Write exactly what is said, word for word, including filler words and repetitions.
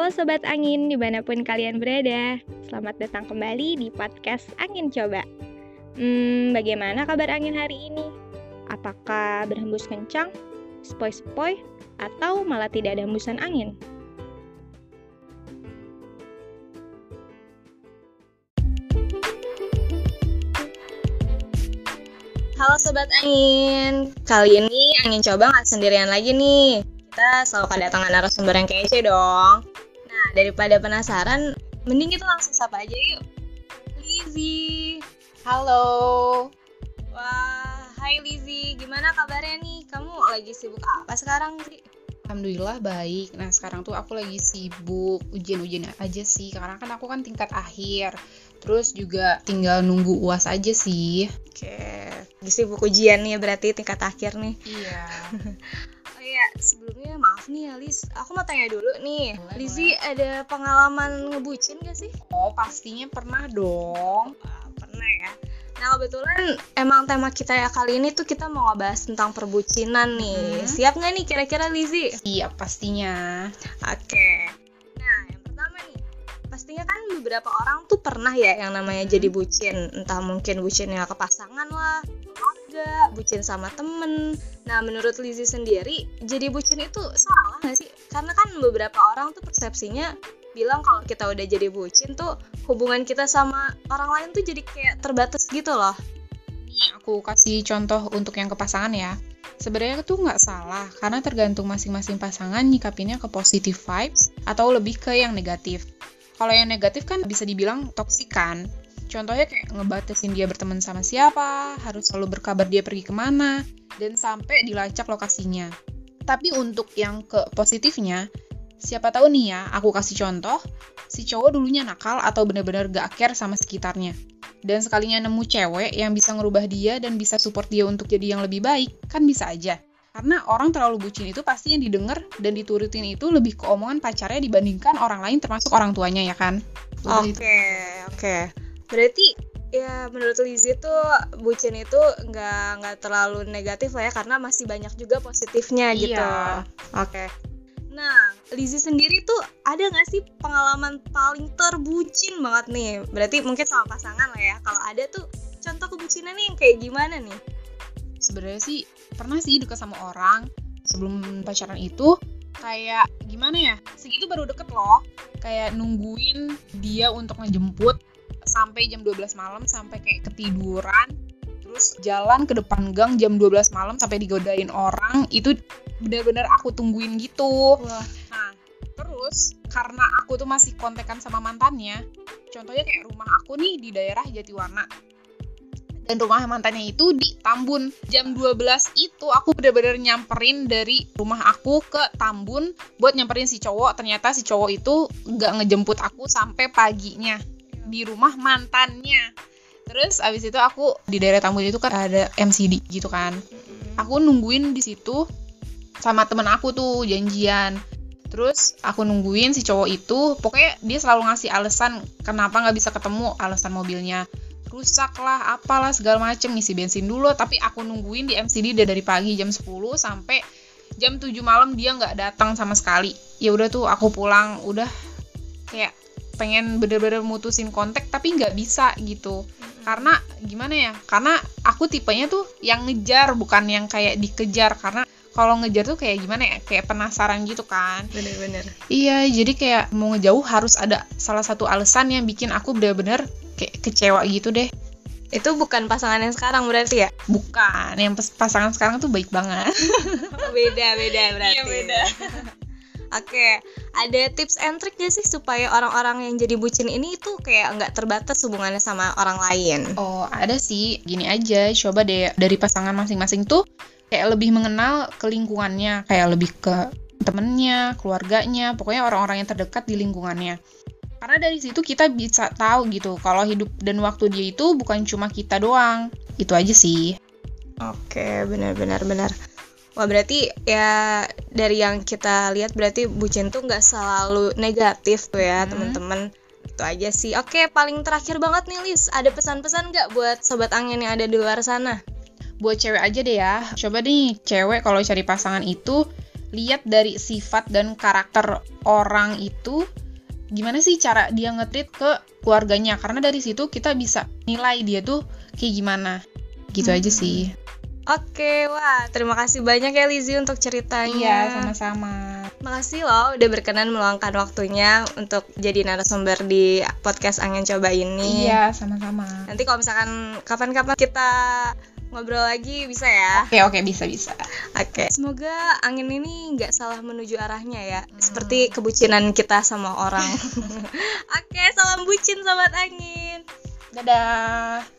Halo Sobat Angin, dimanapun kalian berada. Selamat datang kembali di podcast Angin Coba. Hmm, bagaimana kabar angin hari ini? Apakah berhembus kencang, sepoi-sepoi, atau malah tidak ada hembusan angin? Halo Sobat Angin, kali ini Angin Coba nggak sendirian lagi nih. Kita selalu kedatangan narasumber yang kece dong. Nah, daripada penasaran, mending kita langsung sapa aja yuk. Lizzy. Halo. Wah, hai Lizzy. Gimana kabarnya nih? Kamu lagi sibuk apa sekarang sih? Alhamdulillah baik. Nah sekarang tuh aku lagi sibuk ujian-ujian aja sih. Karena kan aku kan tingkat akhir. Terus juga tinggal nunggu U A S aja sih. Oke, lagi sibuk ujian nih berarti tingkat akhir nih. Iya. Oh iya, sebelumnya maaf nih ya Liz, aku mau tanya dulu nih. Boleh, Lizzy boleh. ada pengalaman ngebucin gak sih? Oh pastinya pernah dong. Wah, pernah ya. Nah kebetulan emang tema kita ya kali ini tuh kita mau ngebahas tentang perbucinan nih. Hmm. Siap nggak nih kira-kira Lizzy? Iya pastinya. Oke. Nah yang pertama nih, pastinya kan beberapa orang tuh pernah ya yang namanya jadi bucin. Entah mungkin bucinnya ke pasangan lah, keluarga, bucin sama temen. Nah menurut Lizzy sendiri, jadi bucin itu salah nggak sih? Karena kan beberapa orang tuh persepsinya bilang kalau kita udah jadi bucin tuh hubungan kita sama orang lain tuh jadi kayak terbatas gitu loh. Nih aku kasih contoh untuk yang ke pasangan ya. Sebenarnya itu nggak salah karena tergantung masing-masing pasangan nyikapinnya ke positive vibes atau lebih ke yang negatif. Kalau yang negatif kan bisa dibilang toksik kan. Contohnya kayak ngebatasin dia berteman sama siapa, harus selalu berkabar dia pergi kemana, dan sampai dilacak lokasinya. Tapi untuk yang ke positifnya, siapa tahu nih ya, aku kasih contoh, si cowok dulunya nakal atau benar-benar gak care sama sekitarnya. Dan sekalinya nemu cewek yang bisa ngerubah dia dan bisa support dia untuk jadi yang lebih baik, kan bisa aja. Karena orang terlalu bucin itu pasti yang didengar dan diturutin itu lebih ke omongan pacarnya dibandingkan orang lain termasuk orang tuanya ya kan? Oke, okay, oke. Okay. Berarti ya menurut Lizzy tuh bucin itu nggak nggak terlalu negatif lah ya karena masih banyak juga positifnya gitu. Iya. Oke. Okay. Nah, Lizzy sendiri tuh ada nggak sih pengalaman paling terbucin banget nih? Berarti mungkin sama pasangan lah ya. Kalau ada tuh contoh kebucinan nih yang kayak gimana nih? Sebenarnya sih pernah sih deket sama orang sebelum pacaran itu kayak gimana ya? Segitu baru deket loh. Kayak nungguin dia untuk ngejemput sampai jam dua belas malam sampai kayak ketiduran. Terus jalan ke depan gang jam dua belas malam sampai digodain orang, itu benar-benar aku tungguin gitu. Wah. Nah, terus karena aku tuh masih kontekan sama mantannya, contohnya kayak rumah aku nih di daerah Jatiwarna. Dan rumah mantannya itu di Tambun. Jam dua belas itu aku benar-benar nyamperin dari rumah aku ke Tambun buat nyamperin si cowok. Ternyata si cowok itu nggak ngejemput aku sampai paginya di rumah mantannya. Terus abis itu aku di daerah Tambun itu kan ada M C D gitu kan. Aku nungguin di situ sama temen aku tuh janjian. Terus aku nungguin si cowok itu, pokoknya dia selalu ngasih alasan kenapa nggak bisa ketemu, alasan mobilnya rusak lah, apalah segala macem, ngisi bensin dulu. Tapi aku nungguin di M C D dari pagi jam sepuluh sampai jam tujuh malam dia nggak datang sama sekali. Ya udah tuh aku pulang, udah kayak pengen bener-bener mutusin kontak tapi nggak bisa gitu. Karena gimana ya, karena aku tipenya tuh yang ngejar bukan yang kayak dikejar. Karena kalau ngejar tuh kayak gimana ya, kayak penasaran gitu kan. Bener-bener. Iya, jadi kayak mau ngejauh harus ada salah satu alasan yang bikin aku bener-bener kayak kecewa gitu deh. Itu bukan pasangan yang sekarang berarti ya? Bukan, yang pas- pasangan sekarang tuh baik banget. Beda-beda berarti. Iya, beda. Oke, ada tips and trick gak sih supaya orang-orang yang jadi bucin ini tuh kayak nggak terbatas hubungannya sama orang lain? Oh, ada sih. Gini aja, coba deh dari pasangan masing-masing tuh kayak lebih mengenal ke lingkungannya, kayak lebih ke temennya, keluarganya, pokoknya orang-orang yang terdekat di lingkungannya. Karena dari situ kita bisa tahu gitu kalau hidup dan waktu dia itu bukan cuma kita doang. Itu aja sih. Oke, benar-benar benar. Wah, berarti ya dari yang kita lihat berarti bucin tuh nggak selalu negatif tuh ya, Hmm. teman-teman. Itu aja sih. Oke, paling terakhir banget nih Liz, ada pesan-pesan nggak buat sobat angin yang ada di luar sana? Buat cewek aja deh ya. Coba nih cewek kalau cari pasangan itu lihat dari sifat dan karakter orang itu, gimana sih cara dia nge-treat ke keluarganya, karena dari situ kita bisa nilai dia tuh kayak gimana. Gitu hmm. aja sih. Oke, wah terima kasih banyak ya Lizzy untuk ceritanya. Iya, sama-sama. Makasih loh udah berkenan meluangkan waktunya untuk jadi narasumber di podcast Angin Coba ini. Iya, sama-sama. Nanti kalau misalkan kapan-kapan kita ngobrol lagi bisa ya? Oke, oke, bisa-bisa. Oke, semoga Angin ini nggak salah menuju arahnya ya, hmm. seperti kebucinan kita sama orang. Oke, salam bucin Sobat Angin. Dadah.